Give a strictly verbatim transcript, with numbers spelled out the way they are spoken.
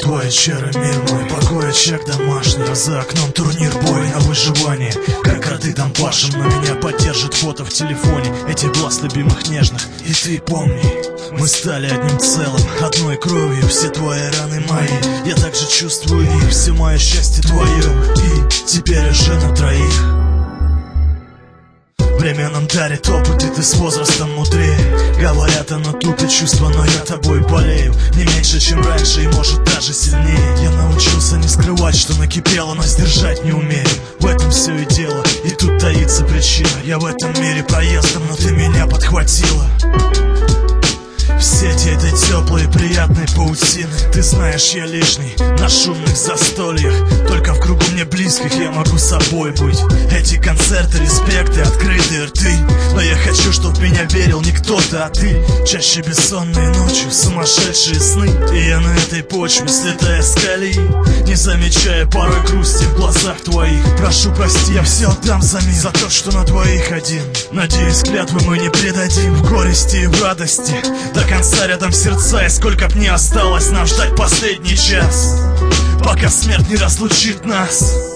твой черный мир мой, покой, очаг домашний, а за окном турнир, бой на выживание. Как коты там пашем, но меня поддержит фото в телефоне, эти глаз любимых нежных. И ты помни, мы стали одним целым, одной кровью, все твои раны мои. Я также чувствую их, все мое счастье твое, и теперь уже на троих. Время нам дарит опыт, и ты с возрастом мудрее. Говорят, оно тупит чувство, но я тобой болею не меньше, чем раньше, и может даже сильнее. Я научился не скрывать, что накипело, но сдержать не умею. В этом все и дело, и тут таится причина. Я в этом мире проездом, но ты меня подхватила. В сети этой теплой, приятной паутины. Ты знаешь, я лишний на шумных застольях, только в кругу мне близких я могу собой быть. Эти концерты, респекты, открытые рты, но я хочу, чтоб в меня верил не кто-то, а ты. Чаще бессонные ночи, сумасшедшие сны, и я на этой почве, слетая с колеи, не замечая порой грусти в глазах твоих. Прошу прости, я все отдам взамен за то, что на двоих один. Надеюсь, клятвы мы не предадим в горести и в радости. До конца рядом сердца, и сколько б ни осталось нам ждать последний час, пока смерть не разлучит нас.